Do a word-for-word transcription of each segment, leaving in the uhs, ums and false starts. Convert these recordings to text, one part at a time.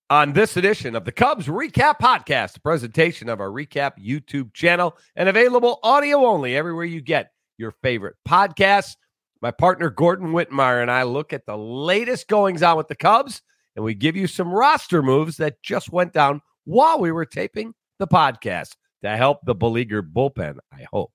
On this edition of the Cubs Recap Podcast, a presentation of our Recap YouTube channel and available audio only everywhere you get your favorite podcasts. My partner Gordon Wittenmyer and I look at the latest goings on with the Cubs, and we give you some roster moves that just went down while we were taping the podcast to help the beleaguered bullpen, I hope.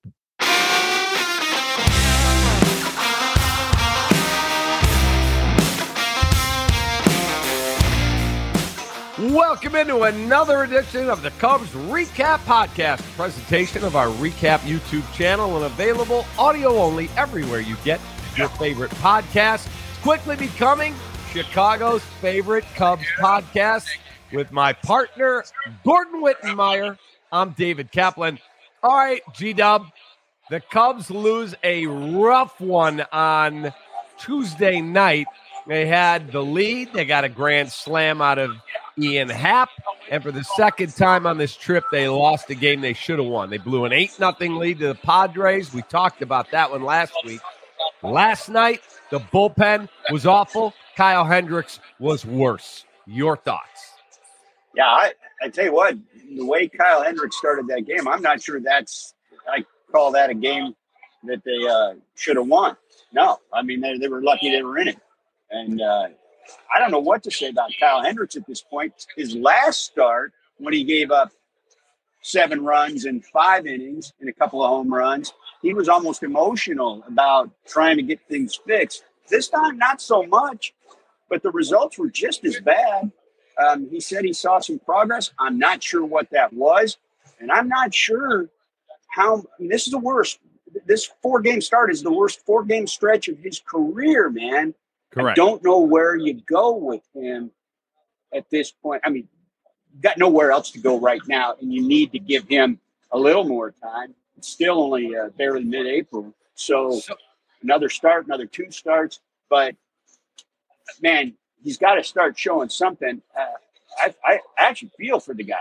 Welcome into another edition of the Cubs Recap Podcast, a presentation of our Recap YouTube channel and available audio only everywhere you get your favorite podcast. It's quickly becoming Chicago's favorite Cubs podcast with my partner, Gordon Wittenmyer. I'm David Kaplan. All right, G-Dub, the Cubs lose a rough one on Tuesday night. They had the lead. They got a grand slam out of Ian Happ, and for the second time on this trip, they lost a game they should have won. They blew an eight nothing lead to the Padres. We talked about that one last week. Last night, the bullpen was awful. Kyle Hendricks was worse. Your thoughts? Yeah, I, I tell you what, the way Kyle Hendricks started that game, I'm not sure that's – I call that a game that they uh, should have won. No, I mean, they, they were lucky they were in it. And uh, I don't know what to say about Kyle Hendricks at this point. His last start, when he gave up seven runs in five innings and a couple of home runs, he was almost emotional about trying to get things fixed. This time, not so much, but the results were just as bad. Um, he said he saw some progress. I'm not sure what that was, and I'm not sure how I mean, – this is the worst. This four-game start is the worst four-game stretch of his career, man. Correct. I don't know where you go with him at this point. I mean, you've got nowhere else to go right now, and you need to give him a little more time. It's still only uh, barely mid-April. So, so another start, another two starts. But, man, he's got to start showing something. Uh, I, I actually feel for the guy.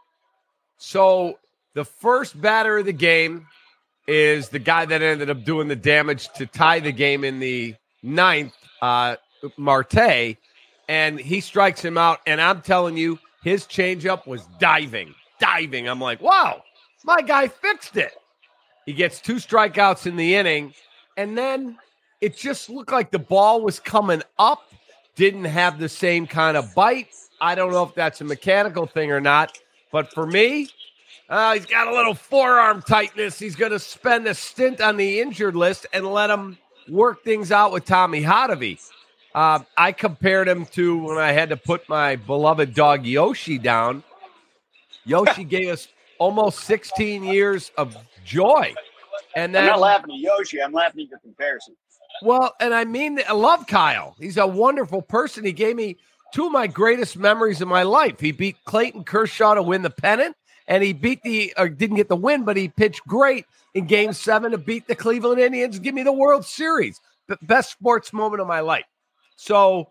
So the first batter of the game is the guy that ended up doing the damage to tie the game in the ninth. Uh, Marte, and he strikes him out, and I'm telling you, his changeup was diving, diving. I'm like, wow, my guy fixed it. He gets two strikeouts in the inning, and then it just looked like the ball was coming up, didn't have the same kind of bite. I don't know if that's a mechanical thing or not, but for me, uh, he's got a little forearm tightness. He's going to spend a stint on the injured list and let him work things out with Tommy Hotovy. Uh, I compared him to when I had to put my beloved dog Yoshi down. Yoshi gave us almost sixteen years of joy. And then, I'm not laughing at Yoshi. I'm laughing at your comparison. Well, and I mean, I love Kyle. He's a wonderful person. He gave me two of my greatest memories of my life. He beat Clayton Kershaw to win the pennant, and he beat the, or didn't get the win, but he pitched great in game seven to beat the Cleveland Indians, give me the World Series. The best sports moment of my life. So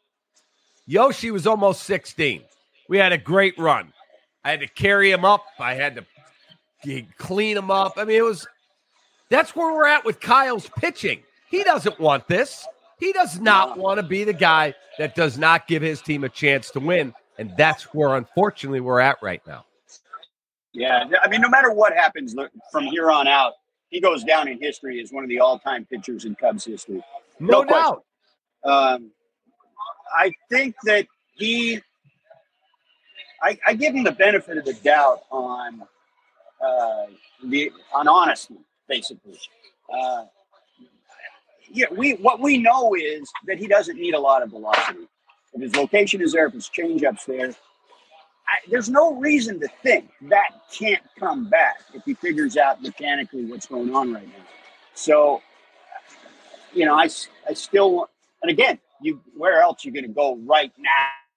Yoshi was almost sixteen. We had a great run. I had to carry him up. I had to clean him up. I mean, it was, that's where we're at with Kyle's pitching. He doesn't want this. He does not want to be the guy that does not give his team a chance to win. And that's where, unfortunately, we're at right now. Yeah, I mean, no matter what happens from here on out, he goes down in history as one of the all-time pitchers in Cubs history. No, no doubt. Um, I think that he I, – I give him the benefit of the doubt on uh, the on honesty, basically. Uh, yeah, we what we know is that he doesn't need a lot of velocity. If his location is there, if his changeup's there, I, there's no reason to think that can't come back if he figures out mechanically what's going on right now. So, you know, I, I still, and again, you where else are you going to go right now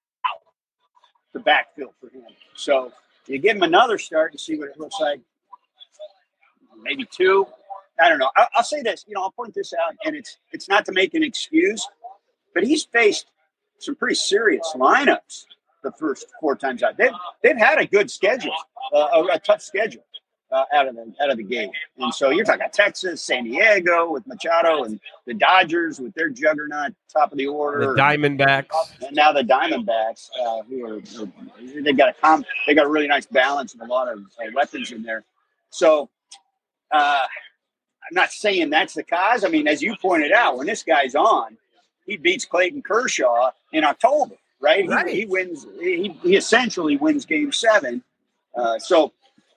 to backfill for him? So you give him another start and see what it looks like. Maybe two. I don't know. I, I'll say this, you know, I'll point this out, and it's it's not to make an excuse, but he's faced some pretty serious lineups the first four times out. They've, they've had a good schedule, uh, a, a tough schedule. uh, out of the out of the gate. And so you're talking Texas, San Diego with Machado, and the Dodgers with their juggernaut top of the order. The Diamondbacks, and now the Diamondbacks, uh, who are, are they got a comp, they got a really nice balance and a lot of uh, weapons in there. So uh, I'm not saying that's the cause. I mean, as you pointed out, when this guy's on, he beats Clayton Kershaw in October, right? Right. He, he wins. He, he essentially wins Game Seven. Uh, so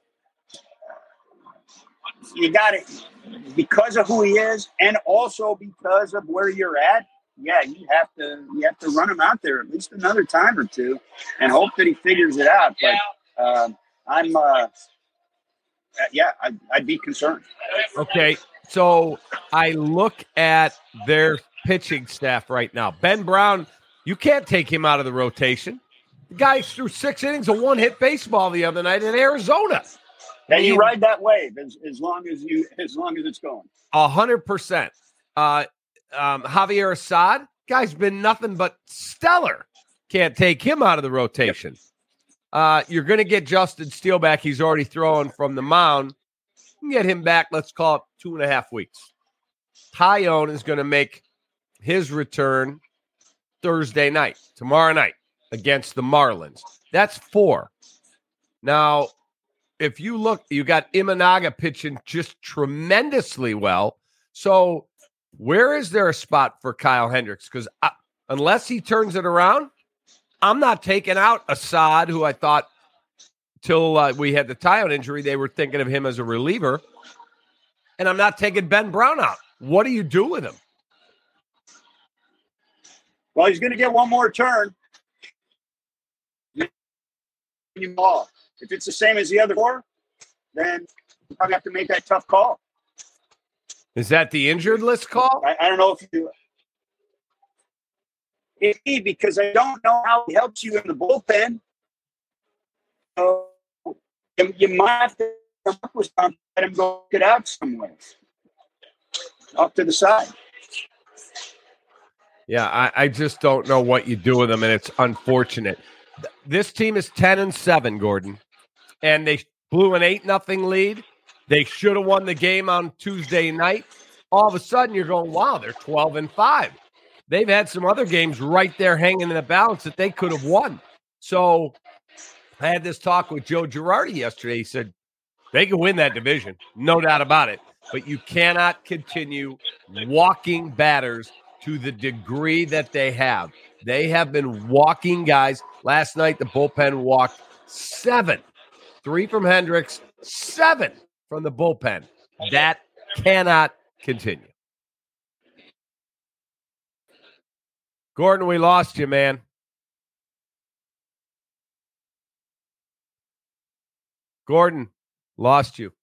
you got it because of who he is, and also because of where you're at. Yeah, you have to you have to run him out there at least another time or two, and hope that he figures it out. But uh, I'm, uh, yeah, I'd, I'd be concerned. Okay, so I look at their pitching staff right now. Ben Brown, you can't take him out of the rotation. The guy threw six innings of one-hit baseball the other night in Arizona. Yeah, you ride that wave as, as long as you as long as it's going. A hundred percent. Uh, um, Javier Assad, guy's been nothing but stellar. Can't take him out of the rotation. Yep. Uh, you're going to get Justin Steele back. He's already throwing from the mound. You can get him back, let's call it two and a half weeks. Taillon is going to make his return Thursday night, tomorrow night, against the Marlins. That's four. Now, if you look, you got Imanaga pitching just tremendously well. So where is there a spot for Kyle Hendricks? Because unless he turns it around, I'm not taking out Assad, who I thought till uh, we had the Taillon injury, they were thinking of him as a reliever. And I'm not taking Ben Brown out. What do you do with him? Well, he's going to get one more turn. If it's the same as the other four, then you probably have to make that tough call. Is that the injured list call? I, I don't know if you it he because I don't know how he helps you in the bullpen. So you, you might have to come up with something, let him go get out somewhere. Off to the side. Yeah, I, I just don't know what you do with him, and it's unfortunate. This team is ten and seven, Gordon, and they blew an eight nothing lead. They should have won the game on Tuesday night. All of a sudden, you're going, wow, they're twelve and five. They've had some other games right there hanging in the balance that they could have won. So I had this talk with Joe Girardi yesterday. He said they can win that division, no doubt about it. But you cannot continue walking batters to the degree that they have. They have been walking guys. Last night, the bullpen walked seven. Three from Hendricks, seven from the bullpen. That cannot continue. Gordon, we lost you, man. Gordon, lost you.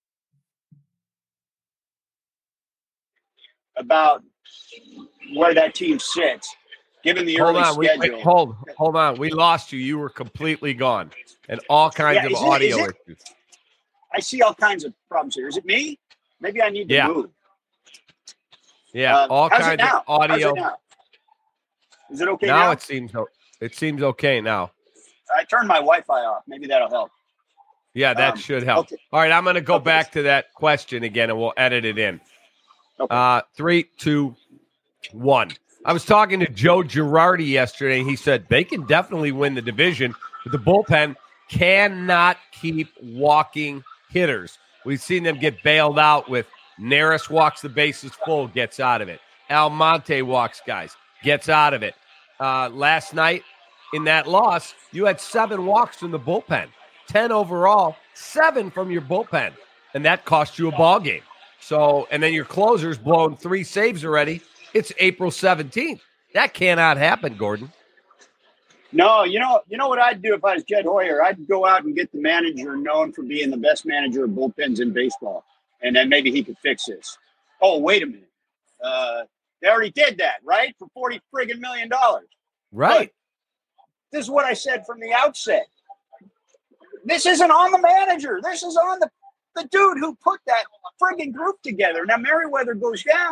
About where that team sits, given the hold early on, schedule. We, wait, hold, hold on. We lost you. You were completely gone, and all kinds yeah, of it, audio it, issues. I see all kinds of problems here. Is it me? Maybe I need to yeah. move. Yeah, uh, all kinds of audio. It Is it okay now? Now it seems it seems okay now. I turned my Wi-Fi off. Maybe that'll help. Yeah, that um, should help. Okay. All right, I'm going to go okay. back to that question again, and we'll edit it in. Okay. Uh, three, two, one. I was talking to Joe Girardi yesterday, and he said they can definitely win the division, but the bullpen cannot keep walking hitters. We've seen them get bailed out with Neris walks the bases full, gets out of it. Almonte walks guys, gets out of it. Uh, last night in that loss, you had seven walks from the bullpen, ten overall, seven from your bullpen, and that cost you a ball game. So, and then your closer's blown three saves already. It's April seventeenth. That cannot happen, Gordon. No, you know, you know what I'd do if I was Jed Hoyer? I'd go out and get the manager known for being the best manager of bullpens in baseball, and then maybe he could fix this. Oh, wait a minute. Uh, they already did that, right? For forty friggin' million dollars. Right. Look, this is what I said from the outset. This isn't on the manager. This is on the, the dude who put that friggin' group together. Now, Merriweather goes down,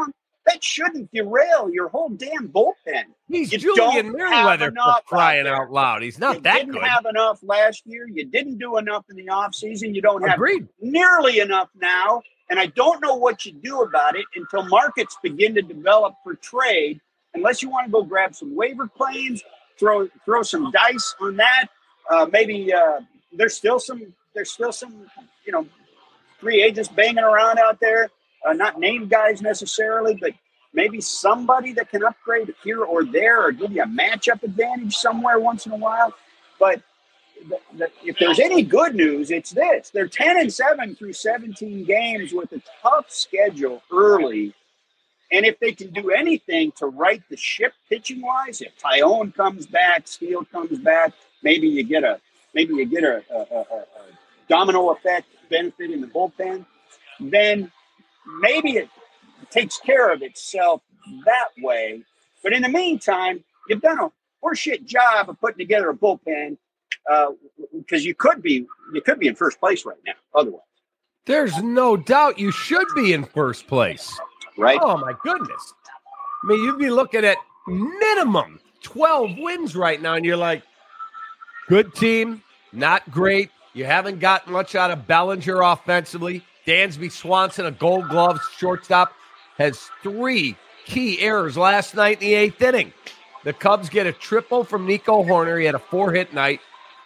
that shouldn't derail your whole damn bullpen. He's You Julian don't Merriweather have enough for crying out there. out loud. He's not You that didn't good. have enough last year. You didn't do enough in the offseason. You don't have Agreed. nearly enough now. And I don't know what you do about it until markets begin to develop for trade, unless you want to go grab some waiver claims, throw throw some dice on that. Uh, maybe uh, there's still some there's still some, you know, free agents banging around out there, uh, not named guys necessarily, but maybe somebody that can upgrade here or there or give you a matchup advantage somewhere once in a while. But the, the, if there's any good news, it's this. They're ten and seven through seventeen games with a tough schedule early. And if they can do anything to right the ship pitching-wise, if Tyone comes back, Steele comes back, maybe you get a maybe you get a, a, a, a domino effect benefit in the bullpen, then maybe it takes care of itself that way. But in the meantime, you've done a horseshit job of putting together a bullpen because uh, you could be you could be in first place right now. Otherwise, there's no doubt you should be in first place. Right? Oh my goodness! I mean, you'd be looking at minimum twelve wins right now, and you're like, good team, not great. You haven't gotten much out of Bellinger offensively. Dansby Swanson, a Gold Glove shortstop, has three key errors last night in the eighth inning. The Cubs get a triple from Nico Horner. He had a four-hit night.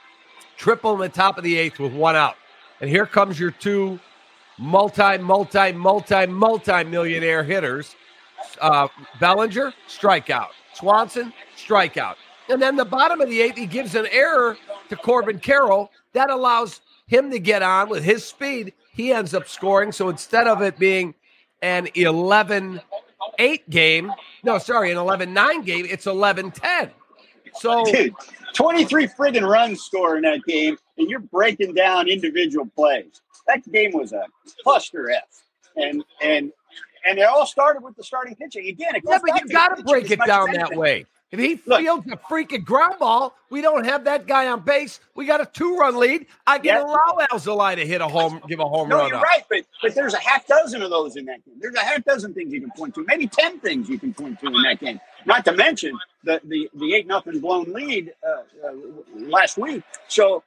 Triple in the top of the eighth with one out. And here comes your two multi, multi, multi, multi-millionaire hitters. Uh, Bellinger, strikeout. Swanson, strikeout. And then the bottom of the eighth, he gives an error to Corbin Carroll. That allows him to get on with his speed. He ends up scoring. So instead of it being an eleven eight game, no, sorry, an eleven nine game, it's eleven ten. So, dude, twenty-three friggin' runs scored in that game, and you're breaking down individual plays. That game was a cluster F. And and and it all started with the starting pitching. Again, it goes yeah, but back you to got to the break pitching it as much down as that anything. way. If he Look, fields a freaking ground ball, we don't have that guy on base. We got a two-run lead. I can Yeah. allow Alzolay to hit a home, give a home No, run you're up. right, but but there's a half dozen of those in that game. There's a half dozen things you can point to, maybe ten things you can point to in that game. Not to mention the the the eight nothing blown lead uh, uh, last week. So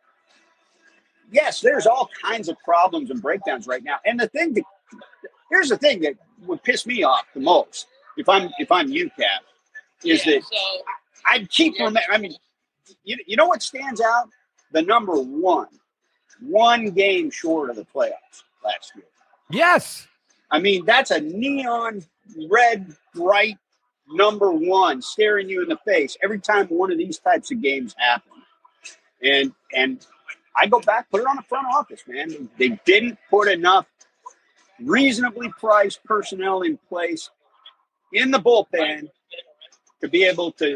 yes, there's all kinds of problems and breakdowns right now. And the thing that here's the thing that would piss me off the most if I'm if I'm U C A P is that I keep remembering. I mean, you you know what stands out? The number one. One game short of the playoffs last year. Yes. I mean, that's a neon red, bright number one staring you in the face every time one of these types of games happen. And and I go back, put it on the front office, man. They didn't put enough reasonably priced personnel in place in the bullpen to be able to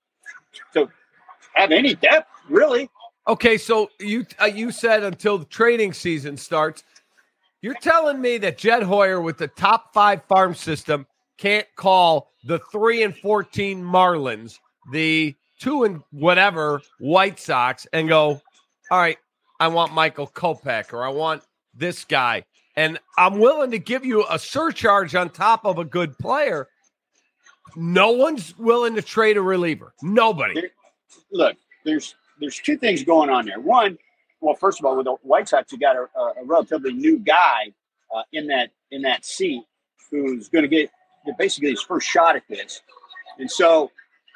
to have any depth, really. Okay, so you uh, you said until the trading season starts, you're telling me that Jed Hoyer with the top five farm system can't call the three and fourteen Marlins, the two and whatever White Sox, and go, all right, I want Michael Kopech or I want this guy, and I'm willing to give you a surcharge on top of a good player. No one's willing to trade a reliever. Nobody. There, look, there's there's two things going on there. One, well, first of all, with the White Sox, you got a, a relatively new guy uh, in that in that seat who's going to get basically his first shot at this. And so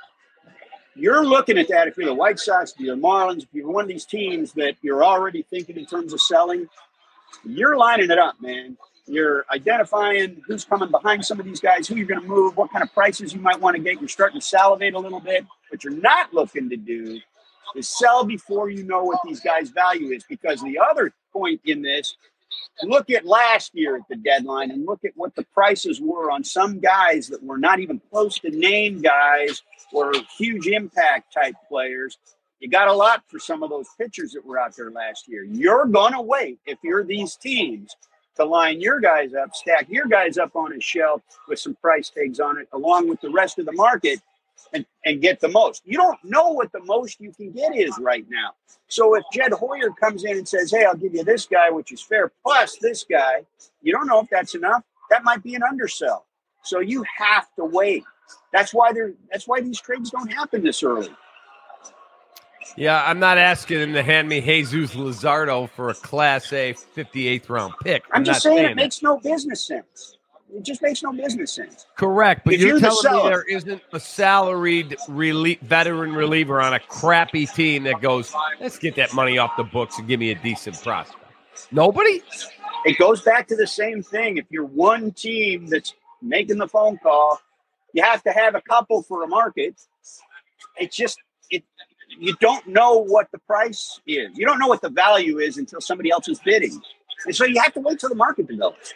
you're looking at that if you're the White Sox, if you're the Marlins, if you're one of these teams that you're already thinking in terms of selling, you're lining it up, man. You're identifying who's coming behind some of these guys, who you're going to move, what kind of prices you might want to get. You're starting to salivate a little bit. What you're not looking to do is sell before you know what these guys' value is. Because the other point in this, look at last year at the deadline and look at what the prices were on some guys that were not even close to name guys or huge impact type players. You got a lot for some of those pitchers that were out there last year. You're going to wait, if you're these teams, to line your guys up, stack your guys up on a shelf with some price tags on it, along with the rest of the market, and, and get the most. You don't know what the most you can get is right now. So if Jed Hoyer comes in and says, hey, I'll give you this guy, which is fair, plus this guy, you don't know if that's enough. That might be an undersell. So you have to wait. That's why they're. That's why these trades don't happen this early. Yeah, I'm not asking him to hand me Jesus Luzardo for a Class A fifty-eighth round pick. I'm, I'm just not saying, saying it makes no business sense. It just makes no business sense. Correct, but If you're you're the telling me seller- there isn't a salaried relie- veteran reliever on a crappy team that goes, let's get that money off the books and give me a decent prospect. Nobody? It goes back to the same thing. If you're one team that's making the phone call, you have to have a couple for a market. It's just it. You don't know what the price is. You don't know what the value is until somebody else is bidding, and so you have to wait till the market develops.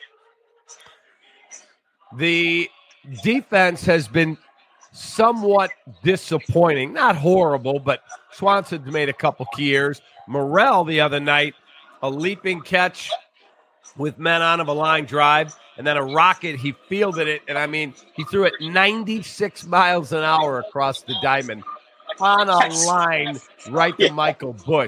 The defense has been somewhat disappointing. Not horrible, but Swanson's made a couple key errors. Morrell the other night, a leaping catch with men on of a line drive, and then a rocket. He fielded it, and I mean, he threw it ninety-six miles an hour across the diamond on a line right to Yeah. Michael Bush.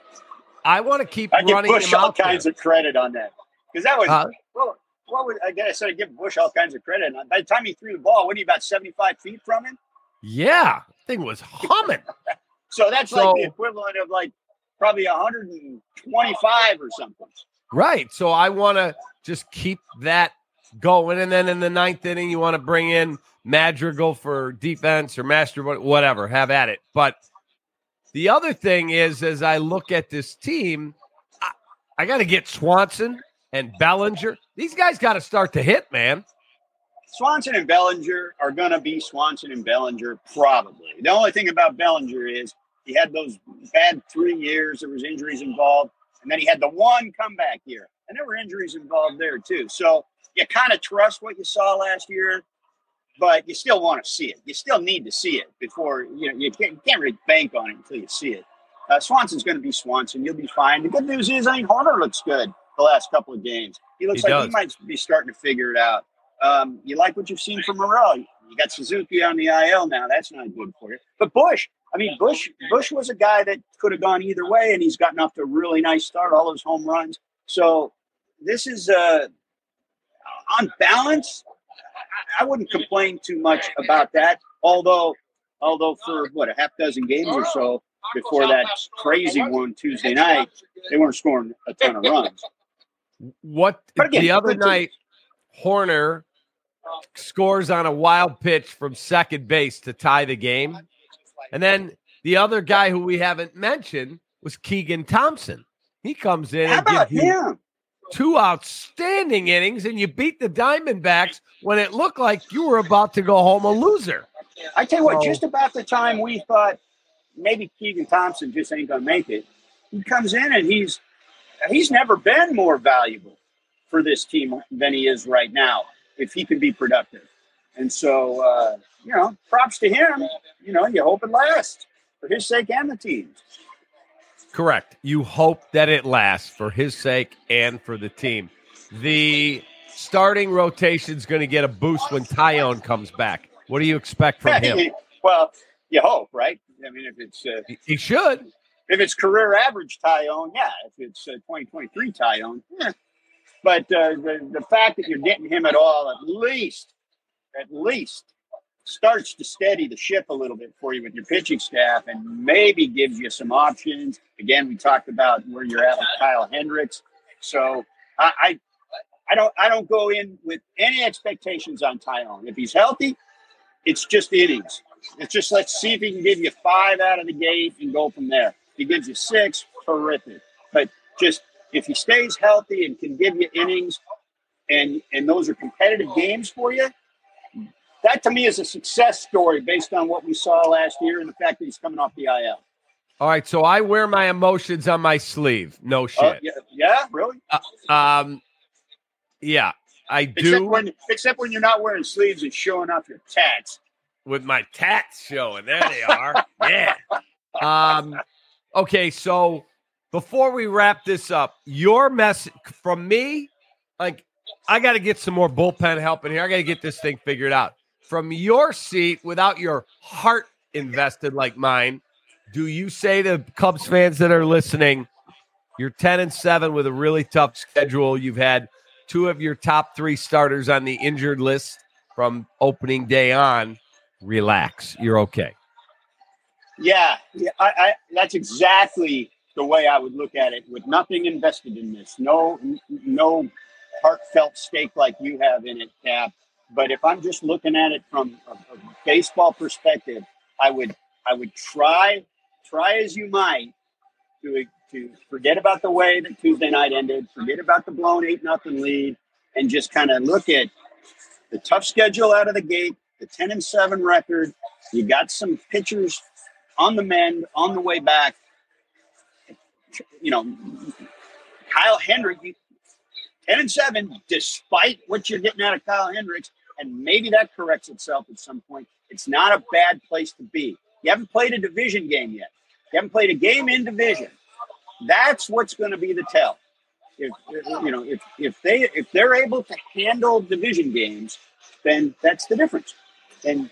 I want to keep I give running Bush him all out there. kinds of credit on that because that was Uh, well. What would I guess I give Bush all kinds of credit? And by the time he threw the ball, what are you about seventy-five feet from him? Yeah, thing was humming. So that's So- like the equivalent of like probably one hundred twenty-five or something. Right. So I want to just keep that going. And then in the ninth inning, you want to bring in Madrigal for defense or Master, whatever, have at it. But the other thing is, as I look at this team, I, I got to get Swanson and Bellinger. These guys got to start to hit, man. Swanson and Bellinger are going to be Swanson and Bellinger probably. The only thing about Bellinger is he had those bad three years. There was injuries involved. And then he had the one comeback year. And there were injuries involved there too. So you kind of trust what you saw last year, but you still want to see it. You still need to see it before, you know, you can't, you can't really bank on it until you see it. Uh, Swanson's going to be Swanson. You'll be fine. The good news is I think Horner looks good the last couple of games. He looks He like does. he might be starting to figure it out. Um, you like what you've seen from Morrell. You got Suzuki on the I L now. That's not good for you. But Bush, I mean, Bush Bush was a guy that could have gone either way, and he's gotten off to a really nice start, all those home runs. So this is, uh, on balance, I, I wouldn't complain too much about that. Although, although for, what, a half dozen games or so before that crazy one Tuesday night, they weren't scoring a ton of runs. What But again, the other good team. night, Horner scores on a wild pitch from second base to tie the game. And then the other guy who we haven't mentioned was Keegan Thompson. He comes in How and about gives you him? two outstanding innings, and you beat the Diamondbacks when it looked like you were about to go home a loser. I tell you what, So- just about the time we thought maybe Keegan Thompson just ain't gonna make it, he comes in and he's he's never been more valuable for this team than he is right now, if he can be productive. And so, uh, you know, props to him. You know, you hope it lasts for his sake and the team's. Correct. You hope that it lasts for his sake and for the team. The starting rotation is going to get a boost when Tyone comes back. What do you expect from him? Well, you hope, right? I mean, if it's uh, He should. if it's career average Tyone, yeah. If it's uh, twenty twenty-three Tyone, yeah. But uh, the the fact that you're getting him at all, at least, at least, starts to steady the ship a little bit for you with your pitching staff, and maybe gives you some options. Again, we talked about where you're at with Kyle Hendricks, so I. I I don't. I don't go in with any expectations on Tyone. If he's healthy, it's just innings. It's just let's see if he can give you five out of the gate and go from there. If he gives you six, terrific. But just if he stays healthy and can give you innings, and and those are competitive games for you, that to me is a success story based on what we saw last year and the fact that he's coming off the I L. All right, so I wear my emotions on my sleeve. No shit. Uh, yeah, yeah, really. Um, yeah, I Except do when except when you're not wearing sleeves and showing off your tats. with my tats showing. There they are. Yeah. Um. Okay, so before we wrap this up, your message from me, like, I got to get some more bullpen help in here. I got to get this thing figured out. From your seat, without your heart invested like mine, do you say to Cubs fans that are listening, you're ten and seven with a really tough schedule. You've had two of your top three starters on the injured list. from opening day on, relax. You're okay. Yeah, yeah I, I, that's exactly the way I would look at it, with nothing invested in this. No, no heartfelt stake like you have in it, Cap. But if I'm just looking at it from a, a baseball perspective, I would I would try try as you might to to forget about the way that Tuesday night ended, forget about the blown eight nothing lead, and just kind of look at the tough schedule out of the gate, the ten and seven record. You got some pitchers on the mend, on the way back. You know, Kyle Hendricks, ten and seven, despite what you're getting out of Kyle Hendricks, and maybe that corrects itself at some point. It's not a bad place to be. You haven't played a division game yet. You haven't played a game in division. That's what's going to be the tell. If you know, if if they if they're able to handle division games, then that's the difference. And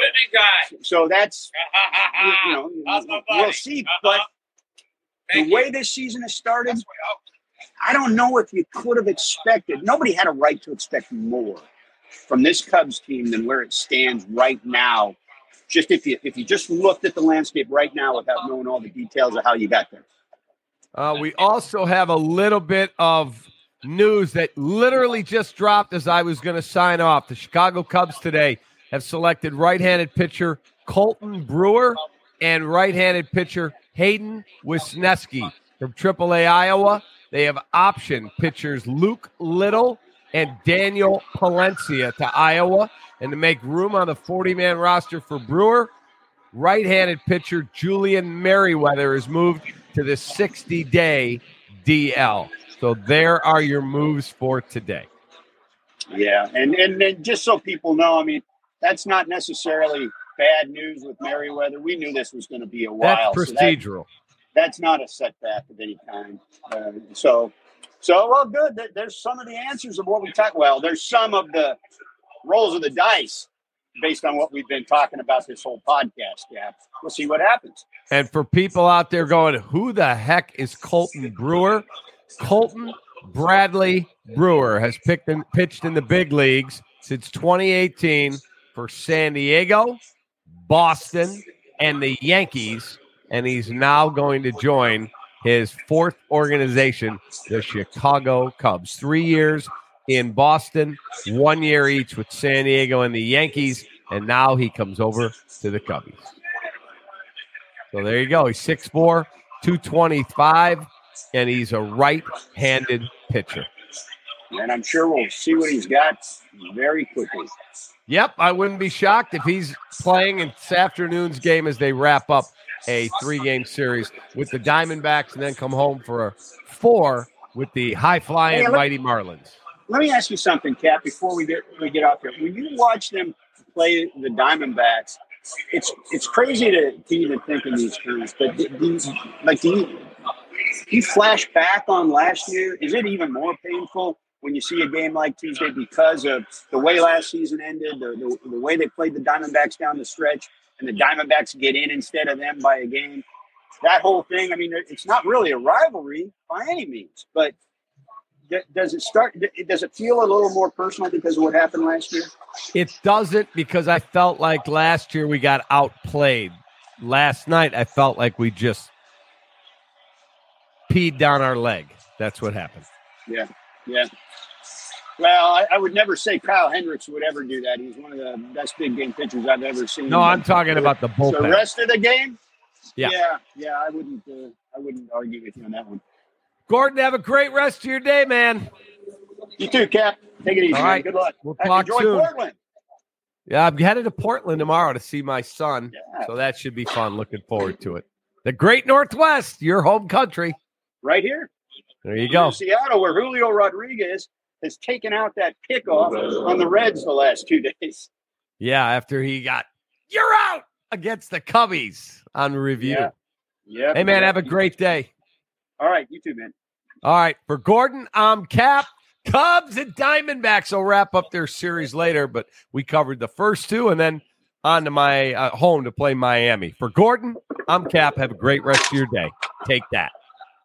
so that's you know we'll see. But the way this season has started, I don't know if you could have expected. Nobody had a right to expect more from this Cubs team than where it stands right now. Just if you if you just looked at the landscape right now without knowing all the details of how you got there. Uh, we also have a little bit of news that literally just dropped as I was going to sign off. The Chicago Cubs today have selected right-handed pitcher Colton Brewer and right-handed pitcher Hayden Wesneski from triple A Iowa. They have optioned pitchers Luke Little and Daniel Palencia to Iowa. And to make room on the forty-man roster for Brewer, right-handed pitcher Julian Merriweather is moved to the sixty-day D L. So there are your moves for today. Yeah, and, and, and just so people know, I mean, that's not necessarily bad news with Merriweather. We knew this was going to be a while. That's procedural. So that, that's not a setback of any kind. Uh, so, so well, good. There's some of the answers of what we talked. Well, there's some of the rolls of the dice based on what we've been talking about this whole podcast. Yeah, we'll see what happens. And for people out there going, who the heck is Colton Brewer? Colton Bradley Brewer has picked and pitched in the big leagues since twenty eighteen for San Diego, Boston, and the Yankees, and he's now going to join his fourth organization, the Chicago Cubs. Three years in Boston, one year each with San Diego and the Yankees, and now he comes over to the Cubbies. So there you go. He's six foot four, two twenty-five, and he's a right-handed pitcher. And I'm sure we'll see what he's got very quickly. Yep, I wouldn't be shocked if he's playing in this afternoon's game as they wrap up a three-game series with the Diamondbacks and then come home for a four with the high-flying hey, Mighty Marlins. Let me ask you something, Cap, before we get we get off here. When you watch them play the Diamondbacks, it's it's crazy to, to even think in these terms, but do, do, like, do you, do you flash back on last year? Is it even more painful when you see a game like Tuesday because of the way last season ended, the, the, the way they played the Diamondbacks down the stretch, and the Diamondbacks get in instead of them by a game? That whole thing, I mean, it's not really a rivalry by any means, but does it start? Does it feel a little more personal because of what happened last year? It doesn't, because I felt like last year we got outplayed. Last night I felt like we just peed down our leg. That's what happened. Yeah, yeah. Well, I, I would never say Kyle Hendricks would ever do that. He's one of the best big game pitchers I've ever seen. No, I'm talking about the bullpen. The rest of the game? Yeah, yeah, yeah I wouldn't. Uh, I wouldn't argue with you on that one. Gordon, have a great rest of your day, man. You too, Cap. Take it easy, All man. right. Good luck. We'll talk enjoy soon. Portland. Yeah, I'm headed to Portland tomorrow to see my son, yeah. so that should be fun. Looking forward to it. The Great Northwest, your home country. Right here. There you go. In Seattle, where Julio Rodriguez has taken out that kickoff on the Reds the last two days. Yeah, after he got, you're out against the Cubbies on review. Yeah. yeah hey, man, yeah. have a great day. All right, you too, man. All right, for Gordon, I'm Cap. Cubs and Diamondbacks will wrap up their series later, but we covered the first two and then on to my uh, home to play Miami. For Gordon, I'm Cap. Have a great rest of your day. Take that.